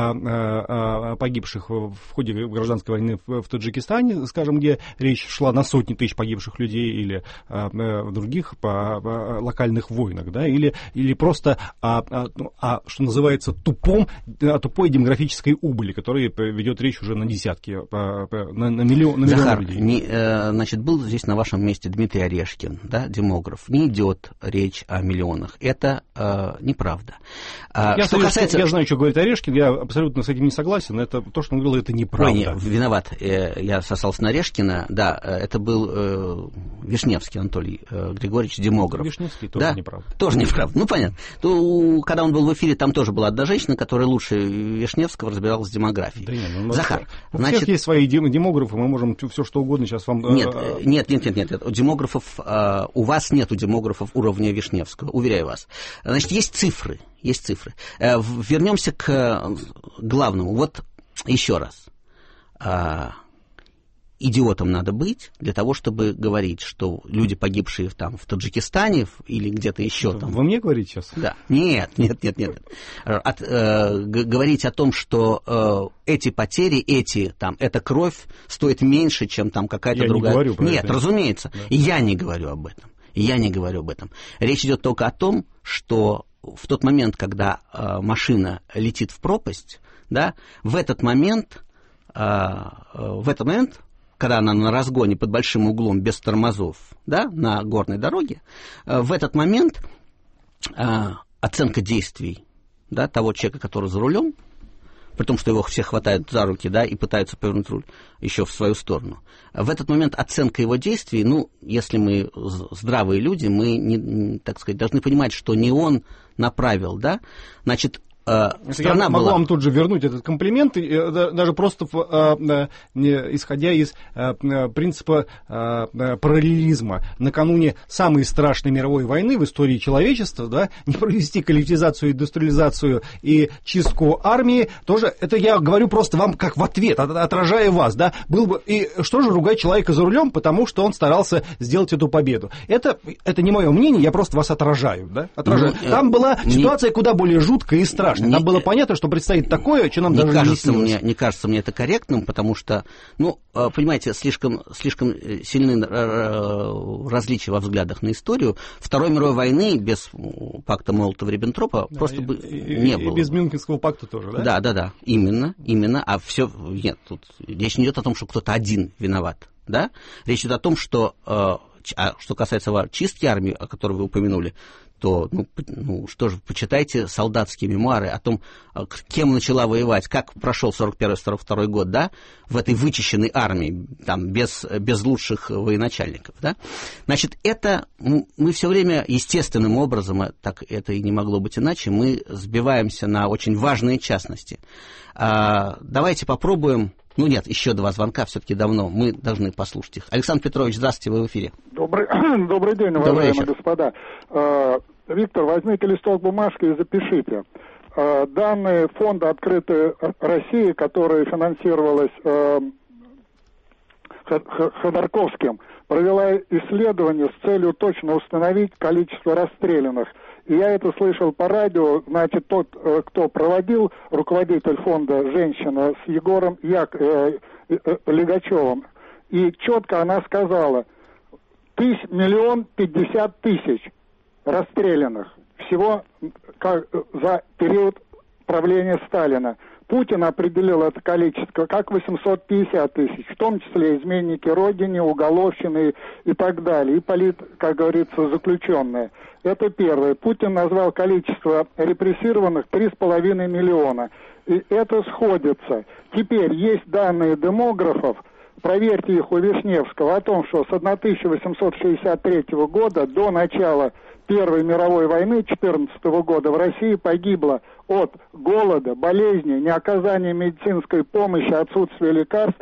S2: о погибших в ходе гражданской войны в Таджикистане, скажем, где речь шла на сотни тысяч погибших людей, или в других локальных войнах, да, или просто что называется, тупой демографической убыли, которая ведет речь уже на десятки, на миллион
S1: Захар,
S2: людей.
S1: Значит, был здесь на вашем месте Дмитрий Орешкин, да, демограф. Не идет речь о миллионах. Это неправда.
S2: Я знаю, что говорит Орешкин, я абсолютно с этим не согласен. Это то, что он говорил, это неправда.
S1: Ой, виноват. Я сосался на Орешкина. Да, это был Вишневский Анатолий Григорьевич, демограф.
S2: Вишневский тоже неправда.
S1: Тоже неправда. Понятно. Когда он был в эфире, там тоже была одна женщина, которая лучше Вишневского разбиралась в демографии.
S2: Да нет,
S1: Захар,
S2: у всех есть свои демографы, мы можем все что угодно сейчас вам...
S1: Нет. Демографов, у вас нету демографов уровня Вишневского, уверяю вас. Значит, есть цифры. Вернемся к главному. Вот еще раз. Идиотом надо быть для того, чтобы говорить, что люди, погибшие там в Таджикистане или где-то еще там...
S2: Вы мне говорите сейчас?
S1: Да. Нет. Говорить о том, что эти потери, эта кровь стоит меньше, чем там какая-то другая...
S2: Не говорю про
S1: Нет,
S2: это.
S1: Разумеется. Да. Я не говорю об этом. Речь идет только о том, что в тот момент, когда машина летит в пропасть, да, в этот момент, когда она на разгоне под большим углом, без тормозов, да, на горной дороге, в этот момент оценка действий, да, того человека, который за рулем, при том, что его все хватают за руки, да, и пытаются повернуть руль еще в свою сторону. В этот момент оценка его действий, если мы здравые люди, мы, так сказать, должны понимать, что не он направил, да, значит,
S2: я могу вам тут же вернуть этот комплимент, даже просто исходя из принципа параллелизма. Накануне самой страшной мировой войны в истории человечества, да, не провести коллективизацию, индустриализацию и чистку армии, тоже, это я говорю просто вам как в ответ, отражая вас, да, был бы, и что же ругать человека за рулем, потому что он старался сделать эту победу. Это не мое мнение, я просто вас отражаю, да, Там была ситуация куда более жуткая и страшная. Нам было понятно, что предстоит такое, что нам даже не снилось.
S1: Не кажется мне это корректным, потому что, понимаете, слишком сильны различия во взглядах на историю. Второй мировой войны без пакта Молотова-Риббентропа просто бы не было.
S2: И без Мюнхенского пакта тоже, да?
S1: Да, именно. А все, нет, тут речь не идет о том, что кто-то один виноват, да? Речь идет о том, что А что касается чистки армии, о которой вы упомянули, то, что же, почитайте солдатские мемуары о том, кем начала воевать, как прошел 41-42 год, да, в этой вычищенной армии, там, без лучших военачальников, да. Значит, это мы все время естественным образом, так это и не могло быть иначе, мы сбиваемся на очень важные частности. Давайте попробуем. Нет, еще два звонка, все-таки давно, мы должны послушать их. Александр Петрович, здравствуйте, вы в эфире.
S10: Добрый день, уважаемые господа. Виктор, возьмите листок бумажки и запишите. Данные фонда «Открытой России», которая финансировалась Ходорковским, провела исследование с целью точно установить количество расстрелянных. И я это слышал по радио, значит, тот, кто проводил, руководитель фонда, женщина, с Егором Легачевым. И четко она сказала, 1 050 000 расстрелянных. Всего за период правления Сталина. Путин определил это количество как 850 000, в том числе изменники Родине, уголовщины и так далее. И как говорится, заключенные. Это первое. Путин назвал количество репрессированных 3,5 миллиона. И это сходится. Теперь есть данные демографов, проверьте их у Вишневского, о том, что с 1863 года до начала Первой мировой войны 14 года в России погибло от голода, болезней, неоказания медицинской помощи, отсутствия лекарств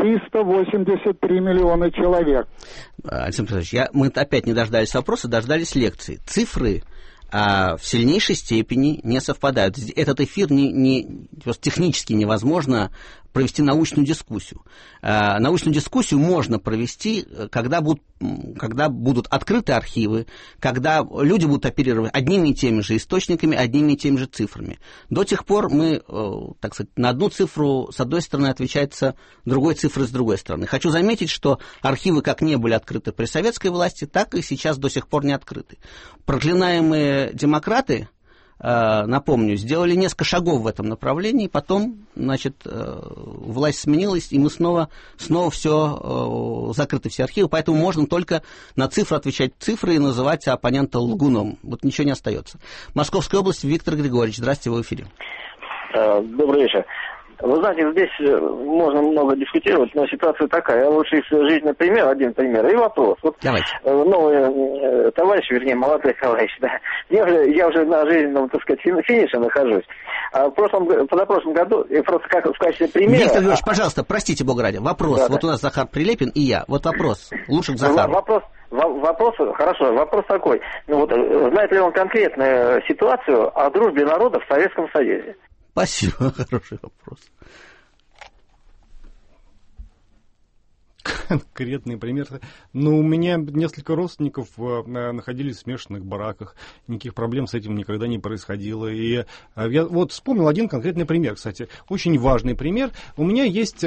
S10: 383 миллиона человек.
S1: Александр Петрович, мы опять не дождались вопроса, дождались лекции. Цифры в сильнейшей степени не совпадают. Этот эфир просто технически невозможно провести научную дискуссию. Научную дискуссию можно провести, когда будут открыты архивы, когда люди будут оперировать одними и теми же источниками, одними и теми же цифрами. До тех пор мы, так сказать, на одну цифру с одной стороны отвечается другой цифрой с другой стороны. Хочу заметить, что архивы как не были открыты при советской власти, так и сейчас до сих пор не открыты. Проклинаемые демократы, напомню, сделали несколько шагов в этом направлении, потом, значит, власть сменилась, и мы снова все закрыты, все архивы, поэтому можно только на цифры отвечать цифры и называть оппонента лгуном. Вот ничего не остается. Московская область, Виктор Григорьевич, здравствуйте, вы в эфире.
S11: Добрый вечер. Вы знаете, здесь можно много дискутировать, но ситуация такая. Я лучше из жизни один пример. И вопрос. Вот новый товарищ, вернее, молодой товарищ, да. Я уже на жизненном, так сказать, финише нахожусь. А позапрошлом году, просто как в качестве примера...
S1: Виктор Григорьевич, пожалуйста, простите, Бог ради, вопрос. Да, вот у нас Захар Прилепин и я. Вот вопрос. Лучше к Захару. Вопрос такой.
S11: Знает ли он конкретную ситуацию о дружбе народов в Советском Союзе?
S1: Спасибо, хороший вопрос.
S2: Конкретный пример. У меня несколько родственников находились в смешанных бараках. Никаких проблем с этим никогда не происходило. И я вот вспомнил один конкретный пример, кстати. Очень важный пример. У меня есть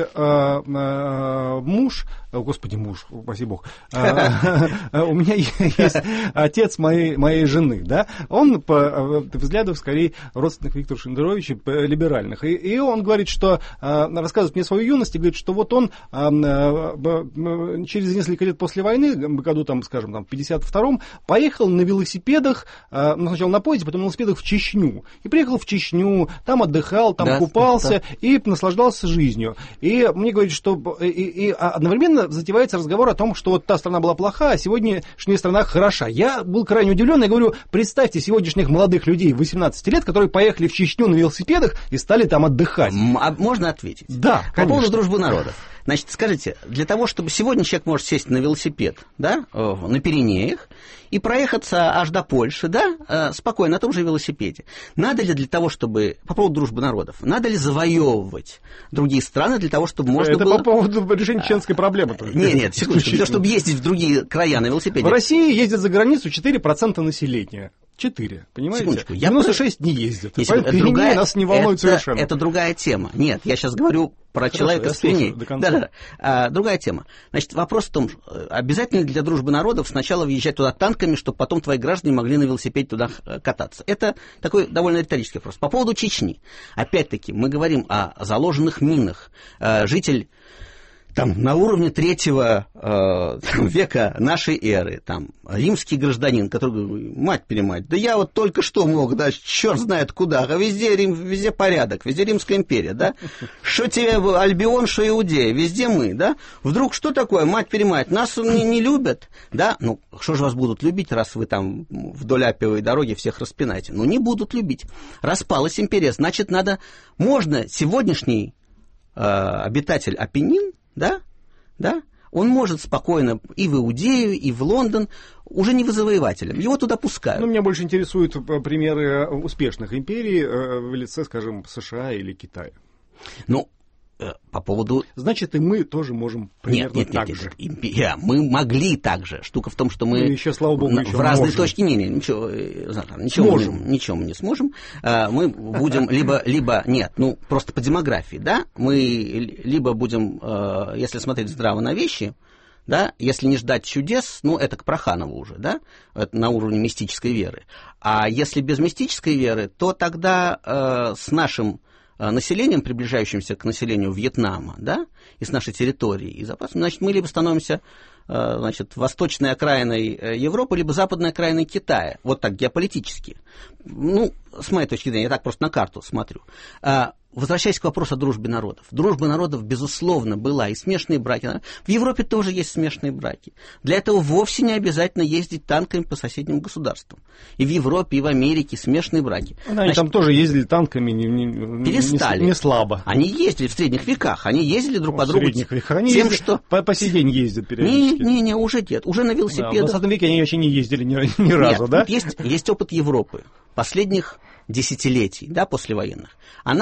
S2: муж, упаси бог. У меня есть отец моей жены, да. Он по взглядам скорее родственник Виктора Шендеровича, либеральных. И он говорит, что рассказывает мне свою юность, и говорит, что вот он через несколько лет после войны, году, там, скажем, в 52-м, поехал на велосипедах, сначала на поезде, потом на велосипедах в Чечню. И приехал в Чечню, там отдыхал, там купался и наслаждался жизнью. И мне говорят, что одновременно затевается разговор о том, что вот та страна была плоха, а сегодняшняя страна хороша. Я был крайне удивлен, я говорю, представьте сегодняшних молодых людей 18 лет, которые поехали в Чечню на велосипедах и стали там отдыхать.
S1: Можно ответить?
S2: Да, конечно.
S1: По поводу дружбы народов. Значит, скажите, для того, чтобы сегодня человек может сесть на велосипед, да, на Пиренеях, и проехаться аж до Польши, да, спокойно, на том же велосипеде. Надо ли для того, чтобы, по поводу дружбы народов, надо ли завоевывать другие страны для того, чтобы можно было...
S2: Это по поводу решения чеченской проблемы.
S1: Нет, секундочку, для того, чтобы ездить в другие края на велосипеде.
S2: В России ездят за границу 4% населения. 4, понимаете?
S1: Секундочку.
S2: 96 не ездят. Пиренеи нас не волнует совершенно.
S1: Это другая тема. Нет, я сейчас говорю про человека с Пиренеев. Да. Другая тема. Значит, вопрос в том, обязательно для дружбы народов сначала въезжать туда танками, чтобы потом твои граждане могли на велосипеде туда кататься. Это такой довольно риторический вопрос. По поводу Чечни. Опять-таки, мы говорим о заложенных минах. Житель там, на уровне 3 века нашей эры, там, римский гражданин, который говорит, мать-перемать, да я вот только что мог, да, черт знает куда, а везде Рим, везде порядок, везде Римская империя, да, что тебе Альбион, что Иудея, везде мы, да, вдруг что такое, мать-перемать, нас не любят, да, ну, что же вас будут любить, раз вы там вдоль Аппиевой дороги всех распинаете, ну, не будут любить, распалась империя, значит, можно сегодняшний обитатель Апеннин, да, он может спокойно и в Иудею, и в Лондон, уже не завоевателем, его туда пускают.
S2: Ну, меня больше интересуют примеры успешных империй в лице, скажем, США или Китая.
S1: Ну, по поводу...
S2: Значит, и мы тоже можем примерно так же.
S1: Мы могли так же. Штука в том, что мы
S2: еще, слава богу,
S1: в разные точки... Ничего мы не сможем. Мы будем либо... Нет, ну, просто по демографии, да? Мы либо будем, если смотреть здраво на вещи, да, если не ждать чудес, ну, это к Проханову уже, да, это на уровне мистической веры. А если без мистической веры, то тогда с нашим населением, приближающимся к населению Вьетнама, да, и с нашей территорией и запасом, значит, мы либо становимся, значит, восточной окраиной Европы, либо западной окраиной Китая. Вот так, геополитически. Ну, с моей точки зрения, я так просто на карту смотрю. Возвращаясь к вопросу о дружбе народов. Дружба народов, безусловно, была, и смешанные браки. В Европе тоже есть смешанные браки. Для этого вовсе не обязательно ездить танками по соседним государствам. И в Европе, и в Америке смешанные браки.
S2: Они там тоже ездили танками
S1: перестали.
S2: Не слабо.
S1: Они ездили в средних веках, они ездили друг по другу.
S2: В средних веках они тем, что... по сей день ездят периодически.
S1: Не, уже нет, уже на велосипедах.
S2: В 20 веке они вообще не ездили ни разу, да?
S1: Есть опыт Европы последних десятилетий, да, послевоенных.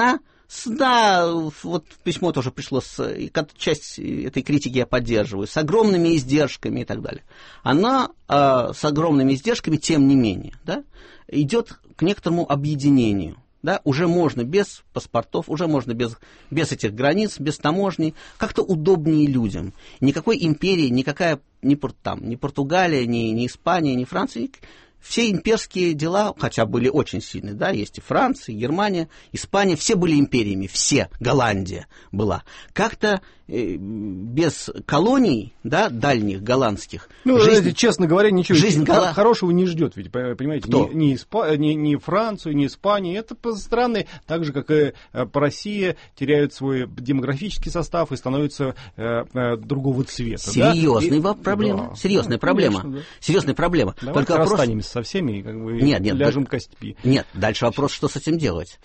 S1: Да, вот письмо тоже пришло, часть этой критики я поддерживаю, с огромными издержками и так далее. Она с огромными издержками, тем не менее, да, идет к некоторому объединению. Да, уже можно без паспортов, уже можно без этих границ, без таможни, как-то удобнее людям. Никакой империи, никакая ни Португалия, ни Испания, ни Франция, все имперские дела, хотя были очень сильные, да, есть и Франция, и Германия, Испания, все были империями, все, Голландия была. Как-то без колоний, да, дальних голландских.
S2: Ну, честно говоря, ничего хорошего не ждет, ведь, понимаете, ни Францию, ни Испанию. Это страны, так же, как и Россия, теряют свой демографический состав и становятся другого цвета.
S1: Серьезная проблема. Серьезная проблема.
S2: Конечно, да.
S1: Серьезная проблема.
S2: Только расстанемся со всеми и как бы ляжем костьми.
S1: Нет, дальше вопрос, что с этим делать.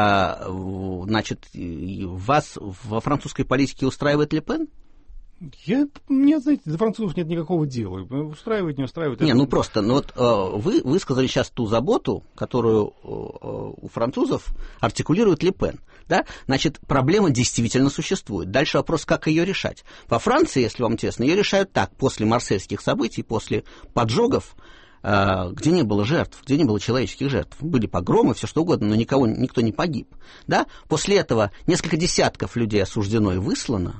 S1: Значит, вас во французской политике устраивает Ле Пен?
S2: Мне, знаете, до французов нет никакого дела. Устраивает, не устраивает.
S1: Вы высказали сейчас ту заботу, которую у французов артикулирует Ле Пен. Да? Значит, проблема действительно существует. Дальше вопрос, как ее решать. Во Франции, если вам интересно, ее решают так. После марсельских событий, после поджогов, где не было жертв, где не было человеческих жертв. Были погромы, все что угодно, но никто не погиб. Да? После этого несколько десятков людей осуждено и выслано,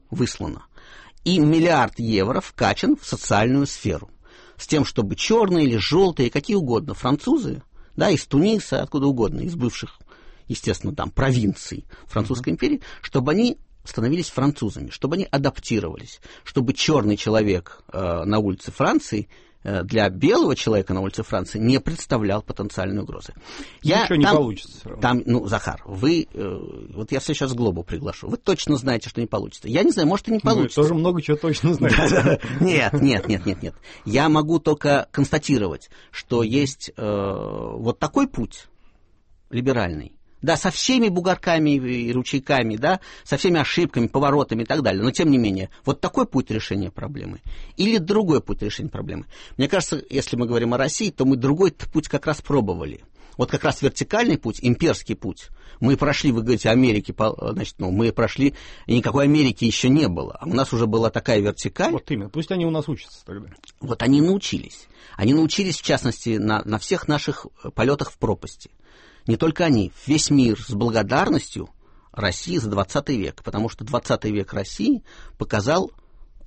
S1: и миллиард евро вкачан в социальную сферу. С тем, чтобы черные или желтые, какие угодно, французы, да, из Туниса, откуда угодно, из бывших, естественно, там, провинций Французской империи, чтобы они становились французами, чтобы они адаптировались, чтобы черный человек на улице Франции для белого человека на улице Франции не представлял потенциальной угрозы.
S2: Ничего не получится.
S1: Захар, вот я сейчас Глобу приглашу. Вы точно знаете, что не получится. Я не знаю, может, и не получится.
S2: Вы тоже много чего точно знаете.
S1: Нет. Я могу только констатировать, что есть вот такой путь либеральный. Да, со всеми бугорками и ручейками, да, со всеми ошибками, поворотами и так далее. Но, тем не менее, вот такой путь решения проблемы или другой путь решения проблемы. Мне кажется, если мы говорим о России, то мы другой путь как раз пробовали. Вот как раз вертикальный путь, имперский путь. Мы прошли, вы говорите, Америки, значит, мы прошли, и никакой Америки еще не было. А у нас уже была такая вертикаль.
S2: Вот именно, пусть они у нас учатся тогда.
S1: Вот они научились. Они научились, в частности, на всех наших полетах в пропасти. Не только они, весь мир с благодарностью России за 20 век, потому что 20 век России показал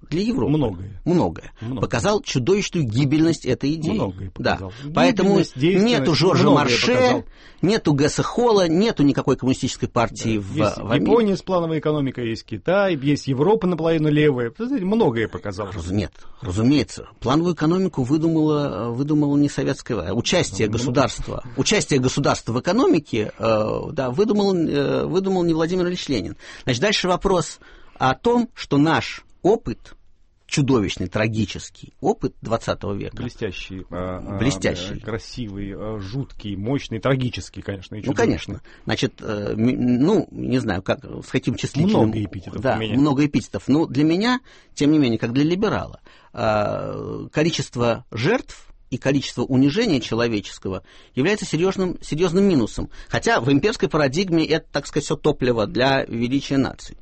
S1: для Европы многое. Показал чудовищную гибельность этой идеи.
S2: Многое показал.
S1: Да. Поэтому нету Жоржа Марше, нету Гесса Холла, нету никакой коммунистической партии в Америке.
S2: Япония с плановой экономикой, есть Китай, есть Европа наполовину левая. Многое показал.
S1: Нет, разумеется. Плановую экономику выдумала не советская власть. Участие государства в экономике выдумал не Владимир Ильич Ленин. Значит, дальше вопрос о том, что наш опыт, чудовищный, трагический опыт 20 века.
S2: Блестящий. Красивый, жуткий, мощный, трагический, конечно. И
S1: конечно. Значит, не знаю, с каким числительным...
S2: Много эпитетов.
S1: Да, много эпитетов. Но для меня, тем не менее, как для либерала, количество жертв и количество унижения человеческого является серьезным минусом. Хотя в имперской парадигме это, так сказать, все топливо для величия наций.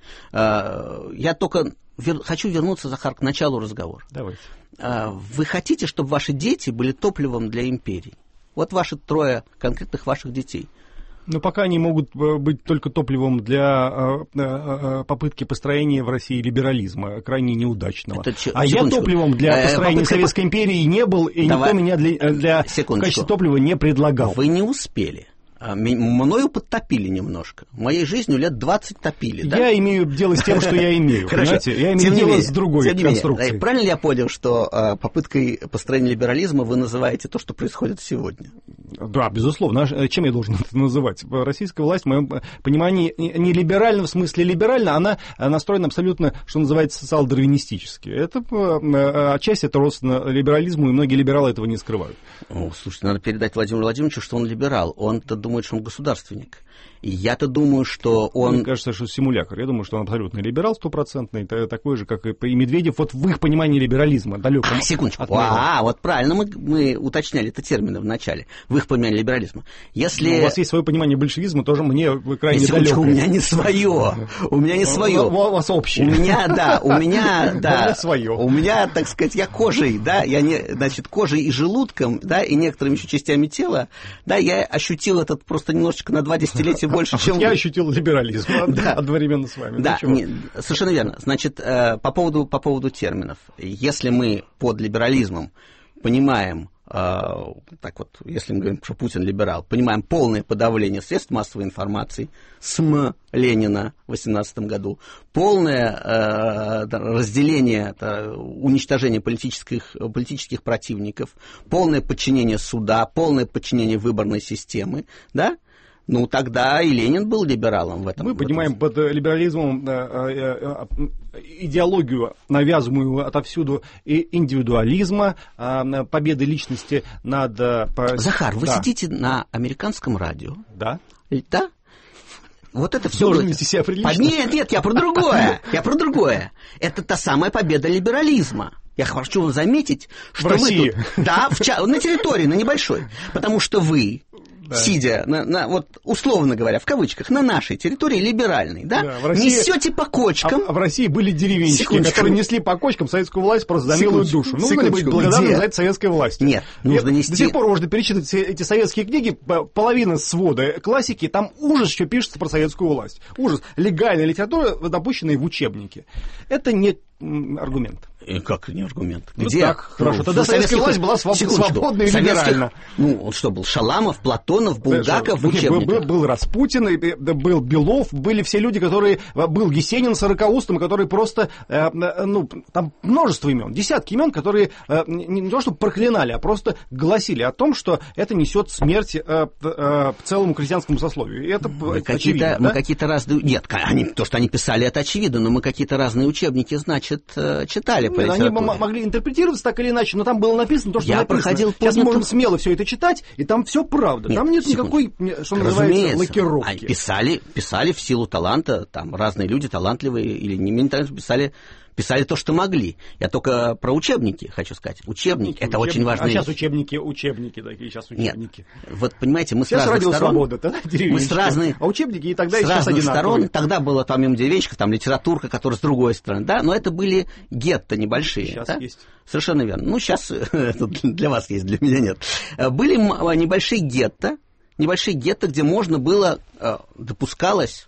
S1: Я только хочу вернуться, Захар, к началу разговора.
S2: Давайте.
S1: Вы хотите, чтобы ваши дети были топливом для империи? Вот ваши 3 конкретных ваших детей.
S2: Но пока они могут быть только топливом для попытки построения в России либерализма, крайне неудачного. Я топливом для построения Советской империи не был, и никто меня в качестве топлива не предлагал.
S1: Вы не успели. Мною подтопили немножко. В моей жизни лет 20 топили. Да?
S2: Я имею дело с тем, что я имею. Понимаете? Я имею дело с другой конструкцией.
S1: Правильно ли я понял, что попыткой построения либерализма вы называете то, что происходит сегодня?
S2: Да, безусловно. Чем я должен это называть? Российская власть, в моем понимании, не либеральна в смысле либерально, она настроена абсолютно, что называется, социал-дарвинистически. Это отчасти это родственно либерализму, и многие либералы этого не скрывают.
S1: Слушайте, надо передать Владимиру Владимировичу, что он либерал. Он-то думает, что он государственник. И я-то думаю, что он...
S2: Мне кажется, что симулятор. Я думаю, что он абсолютно либерал, стопроцентный, такой же, как и Медведев, вот в их понимании либерализма, далеком.
S1: Секундочку. Вот правильно мы уточняли это термины в начале. В их понимании либерализма. Если...
S2: У вас есть свое понимание большевизма, тоже мне крайне далекое.
S1: У меня не свое. У
S2: вас общее.
S1: У меня
S2: свое.
S1: У меня, так сказать, я кожей, да, кожей и желудком, да, и некоторыми еще частями тела, да, я ощутил этот просто немножечко на 2 десятилетия больше, чем
S2: я ощутил либерализм одновременно с вами.
S1: Да, совершенно верно. Значит, по поводу терминов. Если мы под либерализмом понимаем, так вот, если мы говорим, что Путин либерал, понимаем полное подавление средств массовой информации с Ленина в 18 году, полное разделение, уничтожение политических противников, полное подчинение суда, полное подчинение выборной системы, да? Ну, тогда и Ленин был либералом в этом.
S2: Мы понимаем под либерализмом идеологию, навязываемую отовсюду, и индивидуализма, победы личности над...
S1: Захар, вы сидите на американском радио.
S2: Да.
S1: Да? Вот это все...
S2: Должен вести себя прилично.
S1: Нет, я про другое. Это та самая победа либерализма. Я хочу вам заметить, что
S2: в России.
S1: Вы тут... Да, на территории, на небольшой. Потому что вы... сидя, вот условно говоря, в кавычках, на нашей территории либеральной, да, России, несете по кочкам.
S2: А в России были деревенщики, которые несли по кочкам советскую власть просто за милую душу. Нужно ли быть благодарным за это советской власти?
S1: Нет, нужно нести.
S2: До сих пор можно перечитать эти советские книги, половина свода классики, там ужас, что пишется про советскую власть. Ужас. Легальная литература, допущенная в учебнике. Это не аргумент.
S1: Как не аргумент?
S2: Где? Так, хорошо. Тогда советская власть была свободна и либеральна.
S1: Он что был? Шаламов, Платонов, Булгаков в учебниках?
S2: Был Распутин, был Белов, были все люди, которые... Был Есенин сорокаустом, которые просто... там множество имен, десятки имен, которые не то что проклинали, а просто гласили о том, что это несет смерть целому крестьянскому сословию. И это очевидно.
S1: Мы какие-то разные... Нет, то, что они писали, это очевидно, но мы какие-то разные учебники, значит, читали по литературе.
S2: Они могли интерпретироваться так или иначе, но там было написано то, что написано. Сейчас можем смело все это читать, и там все правда. Нет, там нет никакой, что называется, лакировки.
S1: Писали в силу таланта, там разные люди, талантливые или не менее талантливые, писали то, что могли. Я только про учебники хочу сказать. Учебники это очень важно.
S2: А сейчас учебники такие, сейчас учебники.
S1: Нет, вот понимаете, мы
S2: сейчас
S1: с разных сторон...
S2: Свобода, тогда
S1: мы с разных...
S2: А учебники и тогда
S1: с
S2: и сейчас
S1: разных
S2: одинаковые.
S1: Сторон, тогда было там им деревенщиков, там литературка, которая с другой стороны, да, но это были гетто небольшие.
S2: Сейчас
S1: да?
S2: есть.
S1: Совершенно верно. Ну, сейчас для вас есть, для меня нет. Были небольшие гетто, где можно было, допускалось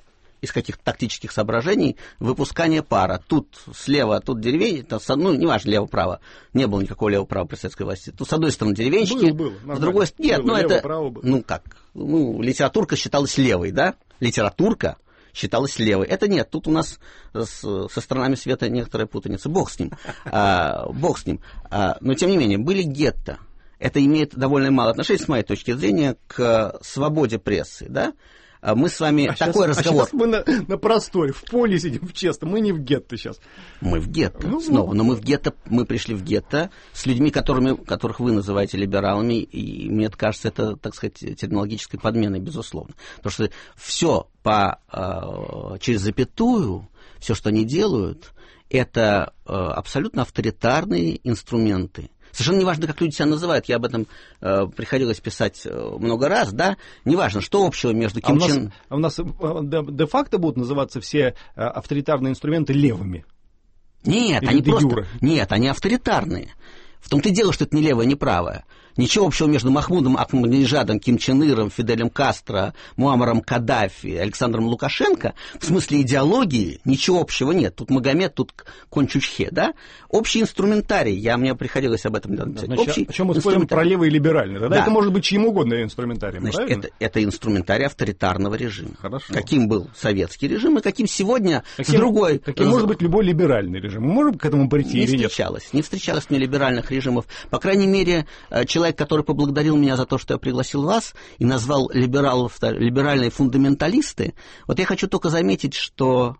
S1: из каких-то тактических соображений выпускание пара. Тут слева, тут деревень, ну, неважно, лево-право, не было никакого лево-права при советской власти. Тут с одной стороны деревенщики, с другой стороны... Нет, ну это... Ну как? Ну, литературка считалась левой, да? Литературка считалась левой. Это нет, тут у нас со сторонами света некоторая путаница. Бог с ним. Бог с ним. Но, тем не менее, были гетто. Это имеет довольно мало отношения, с моей точки зрения, к свободе прессы, да? Мы с вами такой разговор...
S2: сейчас мы на просторе, в поле сидим, в честном, мы не в гетто сейчас.
S1: Мы в гетто, снова, но мы в гетто, мы пришли в гетто с людьми, которых вы называете либералами, и мне кажется, это, так сказать, терминологической подменой, безусловно. Потому что все через запятую, все, что они делают, это абсолютно авторитарные инструменты. Совершенно неважно, как люди себя называют, я об этом приходилось писать много раз, да, неважно, что общего между Ким Чен...
S2: у нас де-факто будут называться все авторитарные инструменты левыми?
S1: Нет, они просто... Нет, они авторитарные. В том-то и дело, что это не левое, не правое. Ничего общего между Махмудом Ахмадинежадом, Ким Чен Иром, Фиделем Кастро, Муаммаром Каддафи, Александром Лукашенко, в смысле идеологии, ничего общего нет. Тут Магомед, тут Кончучхе, да? Общий инструментарий, мне приходилось об этом написать.
S2: Значит, о чем мы спорим про левый и либеральный? Тогда да. Это может быть чьим угодно инструментарием,
S1: значит, это инструментарий авторитарного режима. Хорошо. Каким был советский режим и каким сегодня другой...
S2: Каким может быть любой либеральный режим? Мы можем к этому прийти или нет?
S1: Не встречалось мне либеральных режимов. По крайней мере, человек, который поблагодарил меня за то, что я пригласил вас и назвал либеральные фундаменталисты, вот я хочу только заметить, что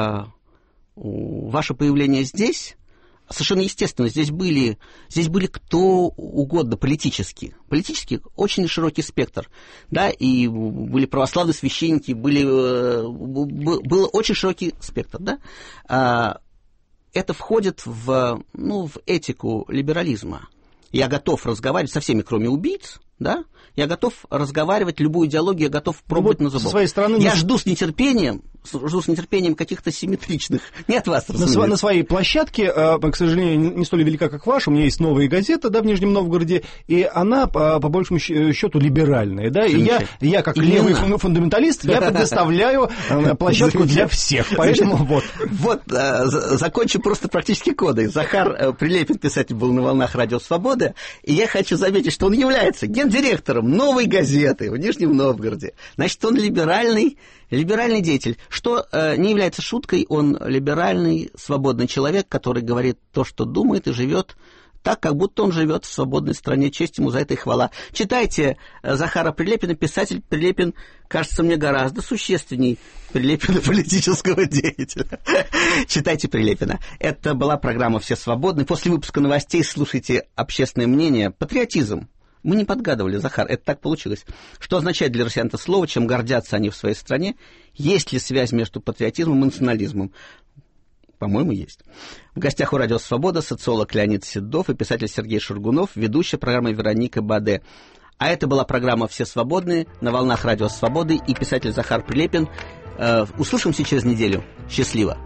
S1: ваше появление здесь совершенно естественно. Здесь были кто угодно политически очень широкий спектр, да, и были православные священники, был очень широкий спектр, да. Это входит в этику либерализма. Я готов разговаривать со всеми, кроме убийц, да? Я готов разговаривать, любую идеологию я готов пробовать на зубок.
S2: Со своей стороны...
S1: Я жду с нетерпением каких-то симметричных. Не от вас, разумеется.
S2: На своей площадке, к сожалению, не столь велика, как ваша. У меня есть «Новая газета», да, в Нижнем Новгороде, и она, по большему счету, либеральная, да, и я как левый фундаменталист, я предоставляю площадку для всех, поэтому вот.
S1: Вот, закончу просто практически кодой. Захар Прилепин, писатель, был на волнах «Радио Свобода», и я хочу заметить, что он является гендиректором «Новой газеты» в Нижнем Новгороде. Значит, он либеральный деятель. Что не является шуткой, он либеральный, свободный человек, который говорит то, что думает, и живет так, как будто он живет в свободной стране. Честь ему за это и хвала. Читайте Захара Прилепина. Писатель Прилепин кажется мне гораздо существенней Прилепина, политического деятеля. Читайте Прилепина. Это была программа «Все свободны». После выпуска новостей слушайте общественное мнение. Патриотизм. Мы не подгадывали, Захар, это так получилось. Что означает для россиян это слово, чем гордятся они в своей стране? Есть ли связь между патриотизмом и национализмом? По-моему, есть. В гостях у «Радио Свобода» социолог Леонид Седов и писатель Сергей Шургунов, ведущая программы Вероника Баде. А это была программа «Все свободные» на волнах «Радио Свободы» и писатель Захар Прилепин. Услышимся через неделю. Счастливо.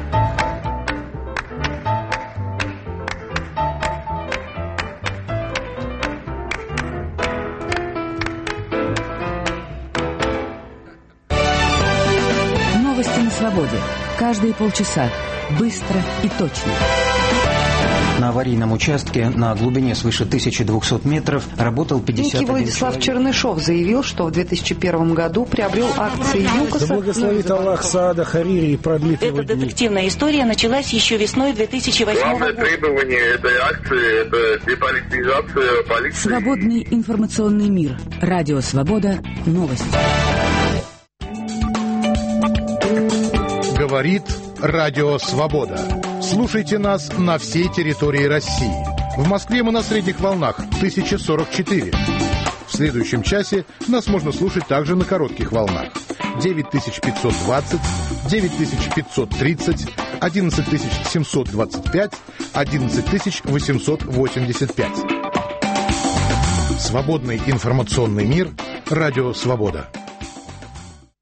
S12: Свободе. Каждые полчаса. Быстро и точно.
S13: На аварийном участке на глубине свыше 1200 метров работал 51
S14: Некий Владислав
S13: человек.
S14: Чернышов заявил, что в 2001 году приобрел акции ЮКОСа.
S15: Да благословит Аллах Саада Харири и продлит его
S12: дни. Эта детективная история началась еще весной 2008 года.
S16: Главное требование этой акции – это деполитизация полиции.
S12: Свободный информационный мир. Радио Свобода. Новости.
S17: Говорит Радио Свобода. Слушайте нас на всей территории России. В Москве мы на средних волнах 1044. В следующем часе нас можно слушать также на коротких волнах 9520, 9530, 11725, 11885. Свободный информационный мир. Радио Свобода.